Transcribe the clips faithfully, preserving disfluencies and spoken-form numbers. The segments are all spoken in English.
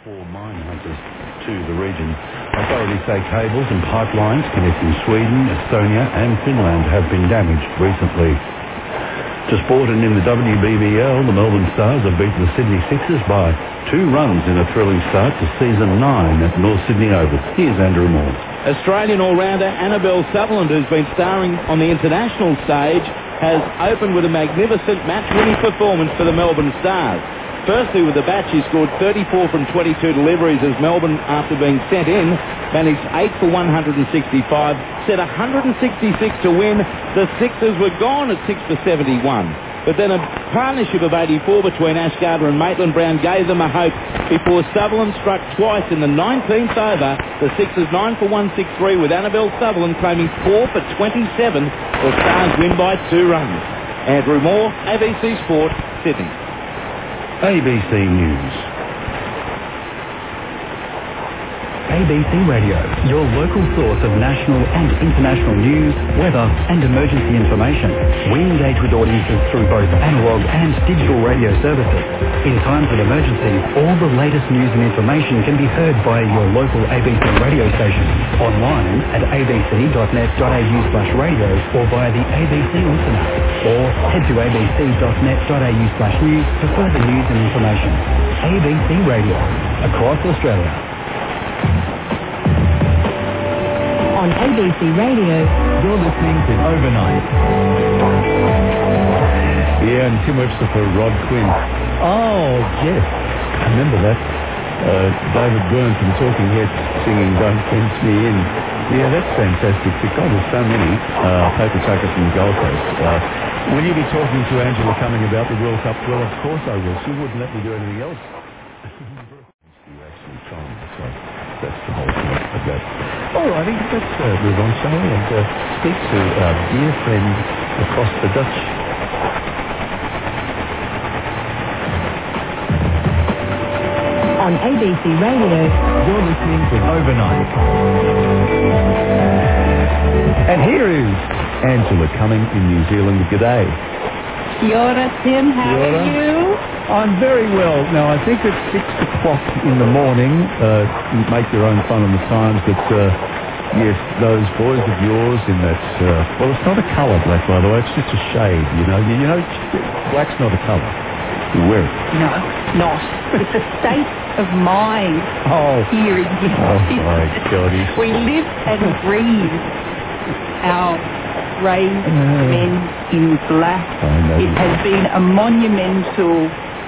For mine hunters to the region. Authorities say cables and pipelines connecting Sweden, Estonia and Finland have been damaged recently. To sport, and in the W B B L, the Melbourne Stars have beaten the Sydney Sixers by two runs in a thrilling start to season nine at North Sydney Oval. Here's Andrew Moore. Australian all-rounder Annabelle Sutherland, who's been starring on the international stage, has opened with a magnificent match-winning performance for the Melbourne Stars. Firstly, with the bat, she scored thirty-four from twenty-two deliveries as Melbourne, after being sent in, managed eight for one hundred sixty-five, set one hundred sixty-six to win. The Sixers were gone at six for seventy-one. But then a partnership of eighty-four between Ash Gardner and Maitland Brown gave them a hope before Sutherland struck twice in the nineteenth over. The Sixers nine for one sixty-three with Annabelle Sutherland claiming four for twenty-seven. The Stars win by two runs. Andrew Moore, A B C Sport, Sydney. A B C News. A B C Radio, your local source of national and international news, weather and emergency information. We engage with audiences through both analogue and digital radio services. In times of emergency, all the latest news and information can be heard via your local A B C radio station, online at abc.net.au slash radio or via the A B C listener, or head to abc.net.au slash news for further news and information. A B C Radio, across Australia. On A B C Radio, you're listening to Overnight. Yeah, and Tim Webster for Rod Quinn. Oh, yes. I remember that. Uh, David Byrne from Talking Heads singing Don't Fence Me In. Yeah, that's fantastic. God, there's so many uh, paper tuckers from the Gold Coast. Uh, will you be talking to Angela Cumming about the World Cup? Well, of course I will. She wouldn't let me do anything else. You actually try, so that's the whole point of that. All righty, let's uh, move on, shall we, and uh, speak to our dear friend across the Dutch. On A B C Radio, you're listening to Overnight. And here is Angela Cumming in New Zealand. G'day. Kia ora, Tim. How Kia ora. are you? I'm very well. Now, I think it's six o'clock in the morning. Uh, you make your own fun on the times, but uh, yes, those boys of yours in that, uh, well, it's not a colour, black, by the way. It's just a shade, you know. You, you know, black's not a colour. You wear it. No, not. It's a state of mind Oh. here in New Oh, Zealand. my God. We live and breathe our brave men in black. I know. It has been a monumental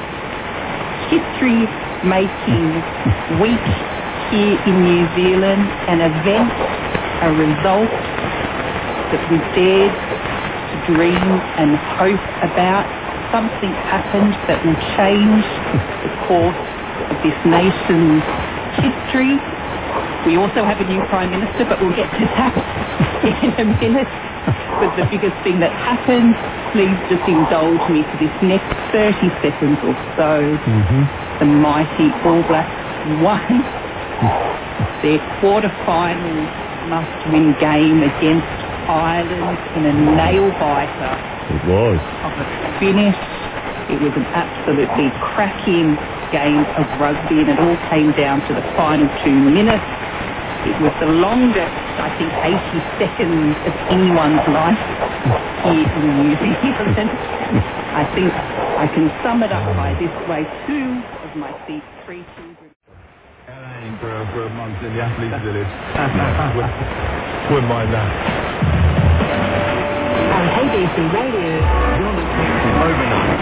history-making week here in New Zealand, an event, a result that we dared to dream and hope about. Something happened that will change the course of this nation's history. We also have a new Prime Minister, but we'll get to that in a minute. But the biggest thing that happened, please just indulge me for this next thirty seconds or so. Mm-hmm. The mighty All Blacks won their quarter-final must-win game against Ireland in a nail-biter. It was. Of a finish. It was an absolutely cracking game of rugby, and it all came down to the final two minutes. It was the longest, I think, eighty seconds of anyone's life here in New Zealand. I think I can sum it up by this way. Two of my feet, three children. For, for Mountain Athletes Village. Wouldn't mind that. on A B C Radio, You're listening to Overnight.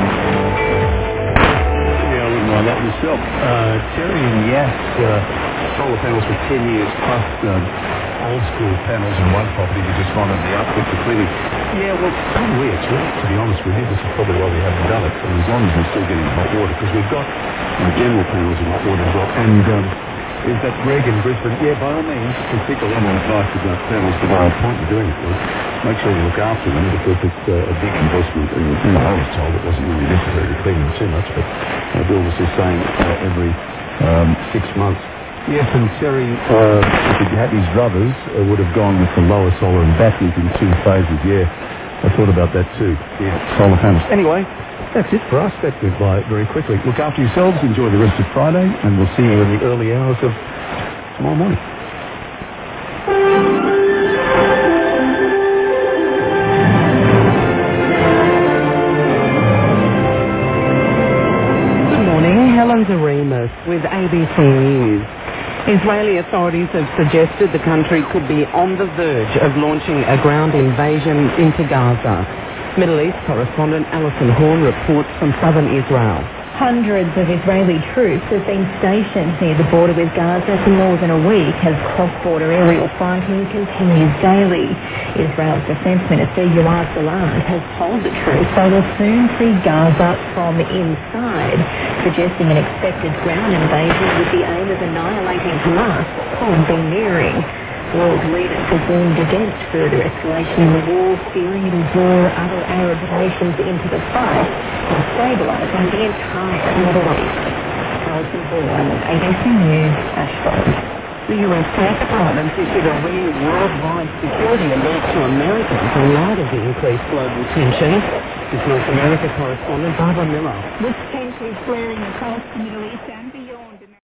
Yeah, I wouldn't mind that myself. Uh, Terry and Yass, uh, solar panels for ten years plus uh, old school panels in one property. We just wanted the output for cleaning. Yeah, well, so weird. To, to be honest with you, this is probably why we haven't done it. And as long as we're still getting hot water, because we've got uh, general panels in hot water as well. And um, is that Greg in Brisbane? Yeah, by all means, if people want more advice about panels, the whole point of doing it was make sure you look after them, because it's uh, a big investment. And, and I was told it wasn't really necessary to clean them too much, but uh, Bill was just saying uh, every um, six months. Yes, and Terry, uh, if he'd had his brothers, uh, would have gone with the lower solar and batteries in two phases. Yeah, I thought about that too. Yeah, solar panels. Anyway, That's it for us. That went by very quickly. Look after yourselves. Enjoy the rest of Friday, and we'll see you in the early hours of tomorrow morning. Good morning. Helen Zaremus with A B C News. Israeli authorities have suggested the country could be on the verge of launching a ground invasion into Gaza. Middle East correspondent Alison Horn reports from southern Israel. Hundreds of Israeli troops have been stationed near the border with Gaza for more than a week as cross-border aerial fighting continues daily. Israel's Defense Minister Yoav Gallant has told the troops they will soon free Gaza from inside, suggesting an expected ground invasion with the aim of annihilating Hamas could be nearing. World leaders have warned against further escalation in the war, fearing it will draw other Arab nations into the fight and stabilising the entire Middle East. Alison Horn, A B C News, Ashford. The U S State Department issued a rare worldwide security alert to Americans in light of the increased global tension. This North America correspondent Barbara Miller. With tensions flaring across the Middle East and beyond.